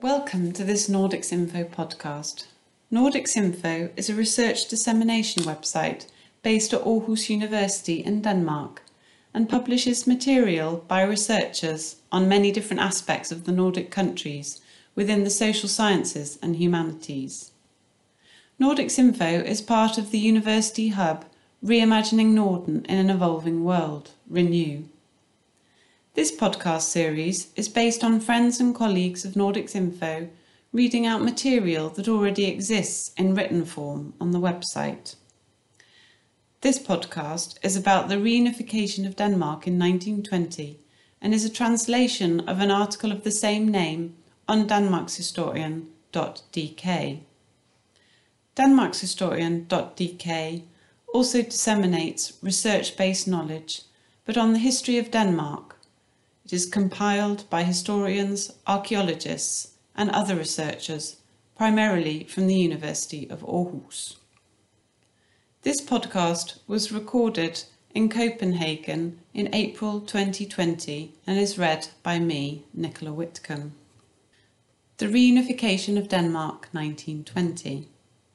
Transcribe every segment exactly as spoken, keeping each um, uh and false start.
Welcome to this Nordics Info podcast. Nordics Info is a research dissemination website based at Aarhus University in Denmark and publishes material by researchers on many different aspects of the Nordic countries within the social sciences and humanities. Nordics Info is part of the University Hub Reimagining Norden in an Evolving World, Renew. This podcast series is based on friends and colleagues of Nordics Info reading out material that already exists in written form on the website. This podcast is about the reunification of Denmark in nineteen twenty and is a translation of an article of the same name on danmarkshistorien dot d k. danmarkshistorien dot d k also disseminates research-based knowledge, but on the history of Denmark. It is compiled by historians, archaeologists and other researchers, primarily from the University of Aarhus. This podcast was recorded in Copenhagen in April twenty twenty and is read by me, Nicola Whitcomb. The Reunification of Denmark nineteen twenty.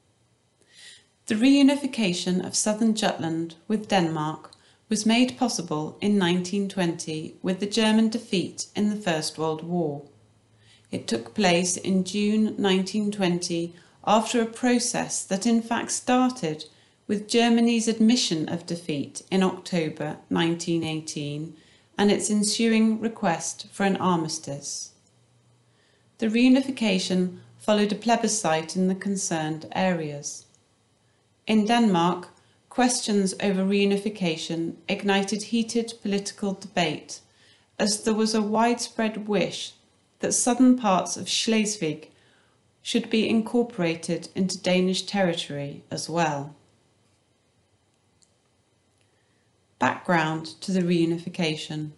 The reunification of southern Jutland with Denmark was made possible in nineteen twenty with the German defeat in the First World War. It took place in June nineteen twenty after a process that in fact started with Germany's admission of defeat in October nineteen eighteen and its ensuing request for an armistice. The reunification followed a plebiscite in the concerned areas. In Denmark, questions over reunification ignited heated political debate, as there was a widespread wish that southern parts of Schleswig should be incorporated into Danish territory as well. Background to the reunification.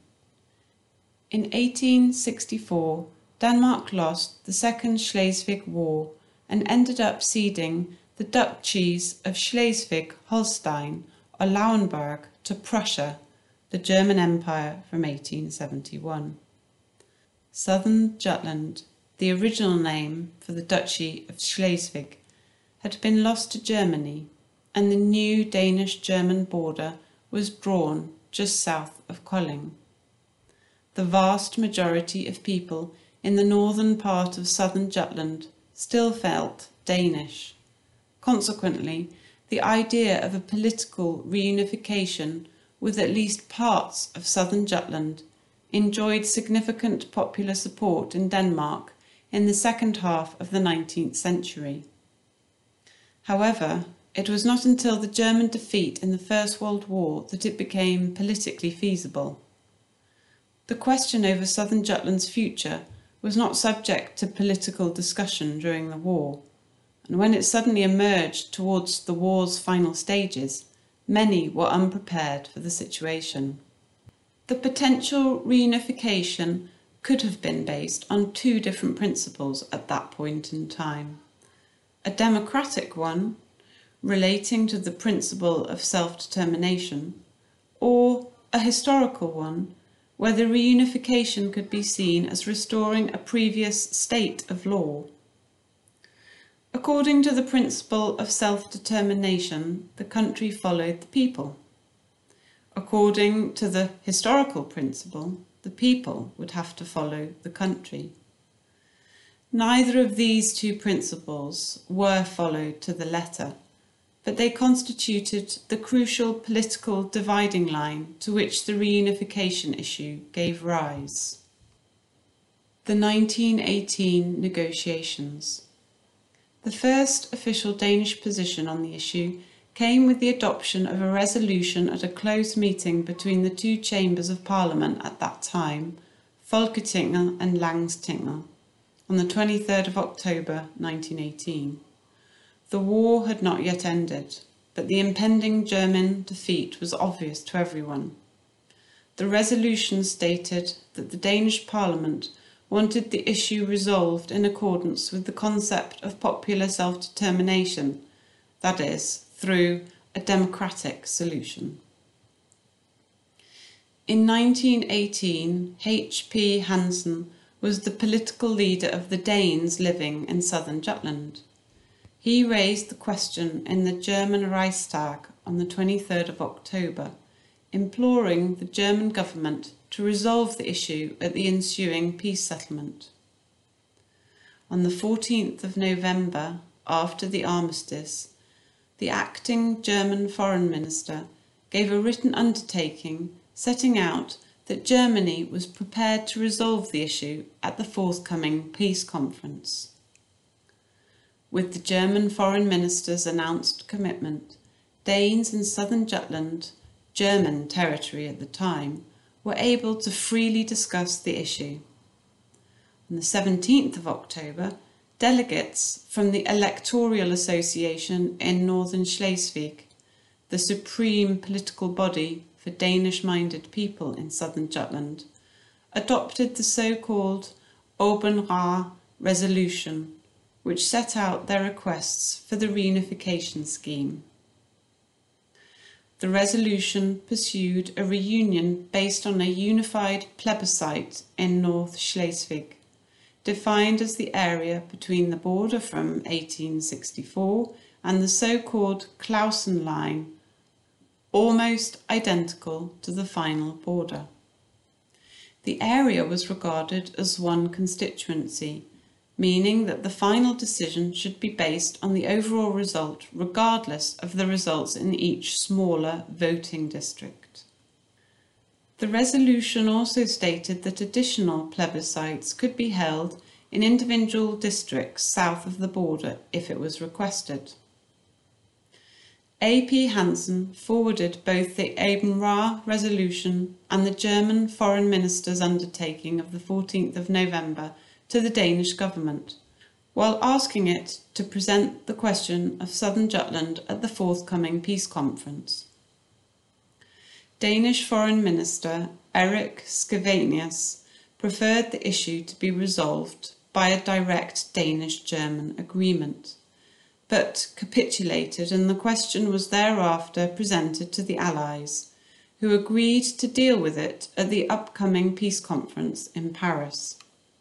In eighteen sixty-four, Denmark lost the Second Schleswig War and ended up ceding the duchies of Schleswig-Holstein or Lauenburg to Prussia, the German Empire from eighteen seventy-one. Southern Jutland, the original name for the Duchy of Schleswig, had been lost to Germany, and the new Danish-German border was drawn just south of Kolding. The vast majority of people in the northern part of southern Jutland still felt Danish. Consequently, the idea of a political reunification with at least parts of southern Jutland enjoyed significant popular support in Denmark in the second half of the nineteenth century. However, it was not until the German defeat in the First World War that it became politically feasible. The question over southern Jutland's future was not subject to political discussion during the war, and when it suddenly emerged towards the war's final stages, many were unprepared for the situation. The potential reunification could have been based on two different principles at that point in time. A democratic one, relating to the principle of self-determination, or a historical one, where the reunification could be seen as restoring a previous state of law. According to the principle of self-determination, the country followed the people. According to the historical principle, the people would have to follow the country. Neither of these two principles were followed to the letter, but they constituted the crucial political dividing line to which the reunification issue gave rise. The nineteen eighteen negotiations. The first official Danish position on the issue came with the adoption of a resolution at a close meeting between the two chambers of Parliament at that time, Folketinget and Lagtinget, on the twenty-third of October nineteen eighteen. The war had not yet ended, but the impending German defeat was obvious to everyone. The resolution stated that the Danish Parliament wanted the issue resolved in accordance with the concept of popular self-determination, that is, through a democratic solution. In nineteen eighteen, H P Hansen was the political leader of the Danes living in southern Jutland. He raised the question in the German Reichstag on the twenty-third of October, imploring the German government to resolve the issue at the ensuing peace settlement. On the fourteenth of November, after the armistice, the acting German foreign minister gave a written undertaking setting out that Germany was prepared to resolve the issue at the forthcoming peace conference. With the German foreign minister's announced commitment, Danes in southern Jutland, German territory at the time, were able to freely discuss the issue. On the seventeenth of October, delegates from the Electoral Association in Northern Schleswig, the supreme political body for Danish-minded people in southern Jutland, adopted the so-called Open Ra resolution, which set out their requests for the reunification scheme. The resolution pursued a reunion based on a unified plebiscite in North Schleswig, defined as the area between the border from eighteen sixty-four and the so-called Clausen Line, almost identical to the final border. The area was regarded as one constituency, meaning that the final decision should be based on the overall result regardless of the results in each smaller voting district. The resolution also stated that additional plebiscites could be held in individual districts south of the border if it was requested. A P Hansen forwarded both the Open Ra resolution and the German foreign minister's undertaking of the fourteenth of November to the Danish government, while asking it to present the question of southern Jutland at the forthcoming peace conference. Danish Foreign Minister Erik Scavenius preferred the issue to be resolved by a direct Danish-German agreement, but capitulated, and the question was thereafter presented to the Allies, who agreed to deal with it at the upcoming peace conference in Paris.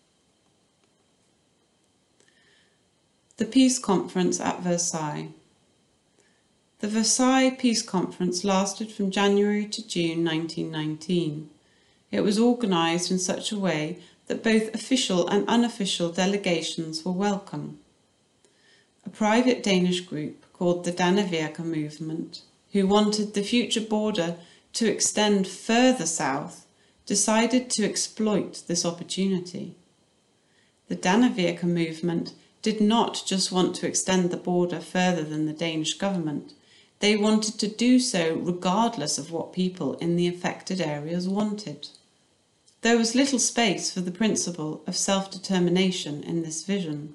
The Peace Conference at Versailles. The Versailles Peace Conference lasted from January to June nineteen nineteen. It was organised in such a way that both official and unofficial delegations were welcome. A private Danish group called the Dannevirke Movement, who wanted the future border to extend further south, decided to exploit this opportunity. The Dannevirke Movement did not just want to extend the border further than the Danish government, they wanted to do so regardless of what people in the affected areas wanted. There was little space for the principle of self-determination in this vision.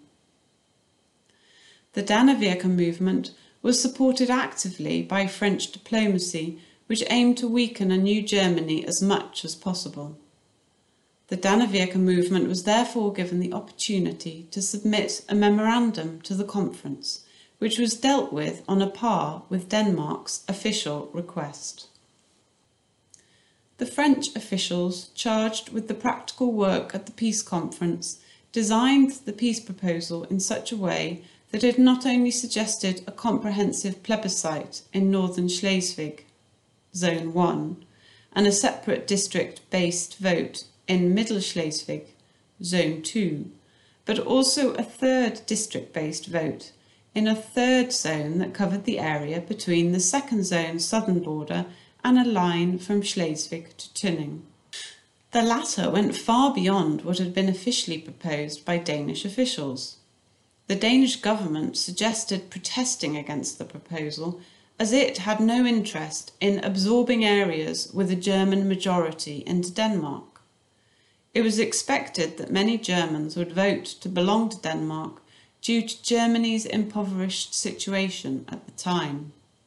The Dannevirke Movement was supported actively by French diplomacy, which aimed to weaken a new Germany as much as possible. The Dannevirke Movement was therefore given the opportunity to submit a memorandum to the conference, which was dealt with on a par with Denmark's official request. The French officials charged with the practical work at the peace conference designed the peace proposal in such a way that it not only suggested a comprehensive plebiscite in northern Schleswig, Zone one, and a separate district-based vote in Middle Schleswig, Zone two, but also a third district-based vote in a third zone that covered the area between the second zone's southern border and a line from Schleswig to Tünning. The latter went far beyond what had been officially proposed by Danish officials. The Danish government suggested protesting against the proposal as it had no interest in absorbing areas with a German majority into Denmark. It was expected that many Germans would vote to belong to Denmark due to Germany's impoverished situation at the time.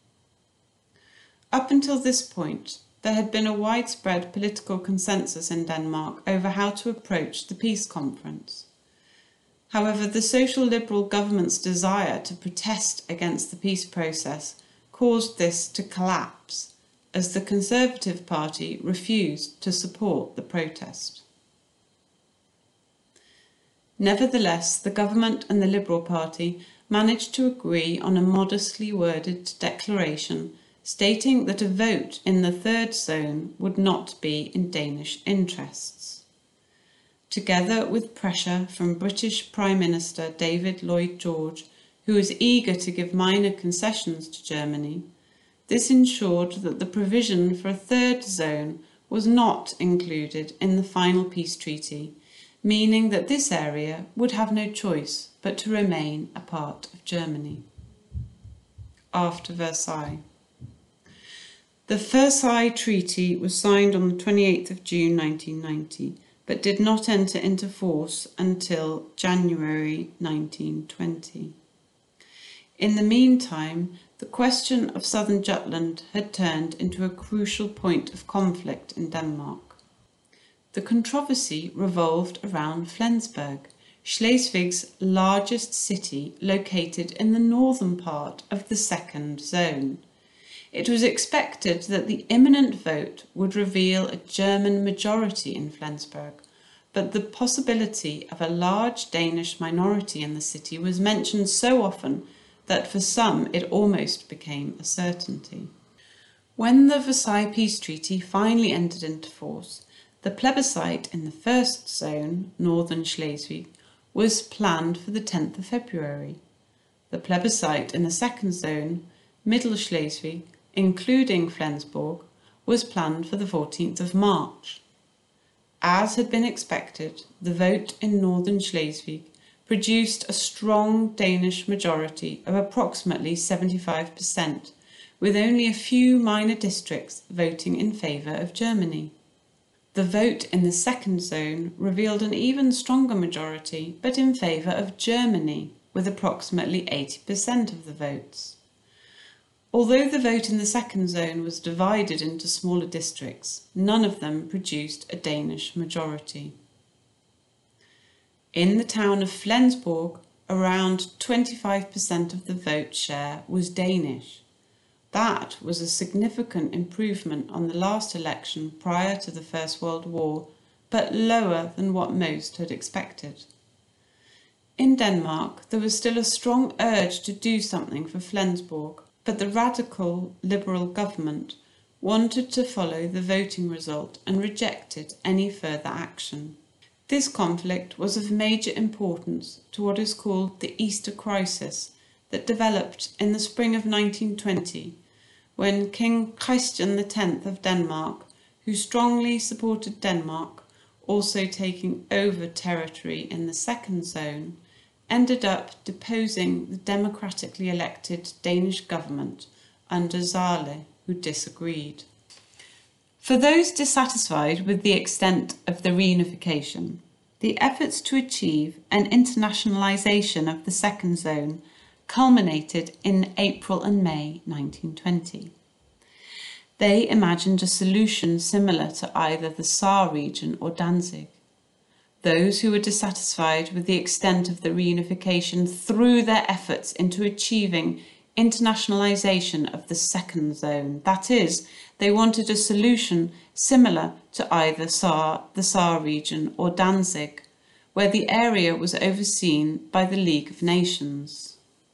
Up until this point, there had been a widespread political consensus in Denmark over how to approach the peace conference. However, the social liberal government's desire to protest against the peace process caused this to collapse, as the Conservative Party refused to support the protest. Nevertheless, the government and the Liberal Party managed to agree on a modestly worded declaration stating that a vote in the third zone would not be in Danish interests. Together with pressure from British Prime Minister David Lloyd George, who was eager to give minor concessions to Germany, this ensured that the provision for a third zone was not included in the final peace treaty, meaning that this area would have no choice but to remain a part of Germany. After Versailles. The Versailles Treaty was signed on the twenty-eighth of June nineteen ninety, but did not enter into force until January nineteen twenty. In the meantime, the question of southern Jutland had turned into a crucial point of conflict in Denmark. The controversy revolved around Flensburg, Schleswig's largest city located in the northern part of the second zone. It was expected that the imminent vote would reveal a German majority in Flensburg, but the possibility of a large Danish minority in the city was mentioned so often that for some it almost became a certainty. When the Versailles Peace Treaty finally entered into force, the plebiscite in the first zone, northern Schleswig, was planned for the tenth of February. The plebiscite in the second zone, middle Schleswig, including Flensburg, was planned for the fourteenth of March. As had been expected, the vote in northern Schleswig produced a strong Danish majority of approximately seventy-five percent, with only a few minor districts voting in favour of Germany. The vote in the second zone revealed an even stronger majority, but in favour of Germany, with approximately eighty percent of the votes. Although the vote in the second zone was divided into smaller districts, none of them produced a Danish majority. In the town of Flensburg, around twenty-five percent of the vote share was Danish. That was a significant improvement on the last election prior to the First World War, but lower than what most had expected. In Denmark, there was still a strong urge to do something for Flensburg, but the radical Liberal government wanted to follow the voting result and rejected any further action. This conflict was of major importance to what is called the Easter Crisis that developed in the spring of nineteen twenty, when King Christian the tenth of Denmark, who strongly supported Denmark, also taking over territory in the second zone, ended up deposing the democratically elected Danish government under Zahle, who disagreed. For those dissatisfied with the extent of the reunification, the efforts to achieve an internationalisation of the second zone culminated in April and May nineteen twenty. They imagined a solution similar to either the Saar region or Danzig. Those who were dissatisfied with the extent of the reunification threw their efforts into achieving internationalisation of the second zone. That is, they wanted a solution similar to either Saar, the Saar region or Danzig, where the area was overseen by the League of Nations.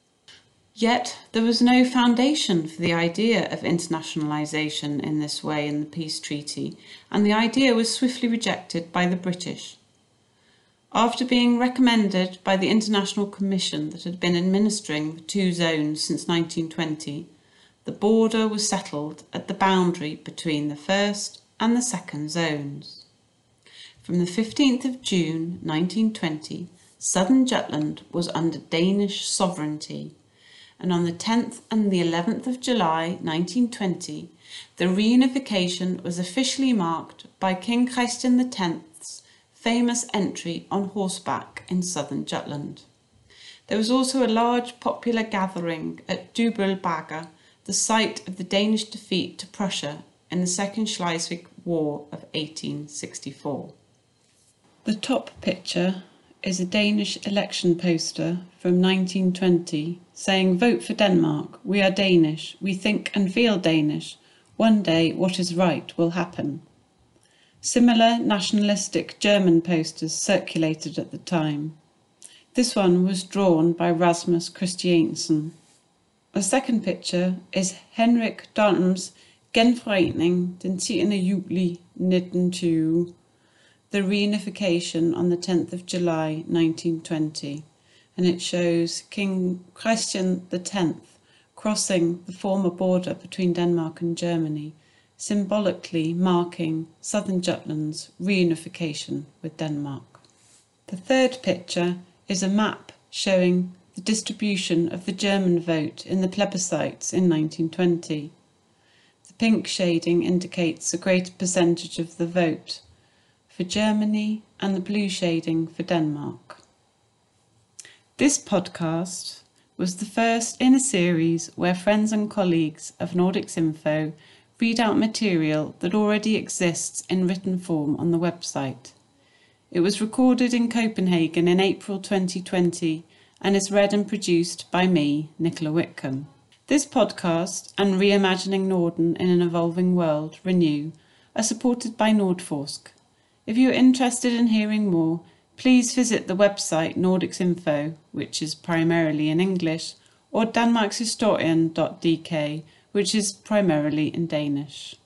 Yet there was no foundation for the idea of internationalisation in this way in the peace treaty, and the idea was swiftly rejected by the British. After being recommended by the International Commission that had been administering the two zones since nineteen twenty, the border was settled at the boundary between the first and the second zones. From the fifteenth of June nineteen twenty, southern Jutland was under Danish sovereignty, and on the tenth and the eleventh of July nineteen twenty, the reunification was officially marked by King Christian the tenth's famous entry on horseback in southern Jutland. There was also a large popular gathering at Dybbøl-Bakke, the site of the Danish defeat to Prussia in the Second Schleswig War of eighteen sixty-four. The top picture is a Danish election poster from nineteen twenty saying, "Vote for Denmark, we are Danish, we think and feel Danish, one day what is right will happen." Similar nationalistic German posters circulated at the time. This one was drawn by Rasmus Christiansen. The second picture is Henrik Dahms' Genforening den tiende juli nitten tyve, the reunification on the tenth of July nineteen twenty, and it shows King Christian the tenth crossing the former border between Denmark and Germany, symbolically marking southern Jutland's reunification with Denmark. The third picture is a map showing the distribution of the German vote in the plebiscites in nineteen twenty. The pink shading indicates a greater percentage of the vote for Germany and the blue shading for Denmark. This podcast was the first in a series where friends and colleagues of Nordics Info read out material that already exists in written form on the website. It was recorded in Copenhagen in April twenty twenty and is read and produced by me, Nicola Whitcomb. This podcast and Reimagining Norden in an Evolving World, Renew, are supported by Nordforsk. If you are interested in hearing more, please visit the website Nordics Info, which is primarily in English, or danmarkshistorien dot d k, which is primarily in Danish.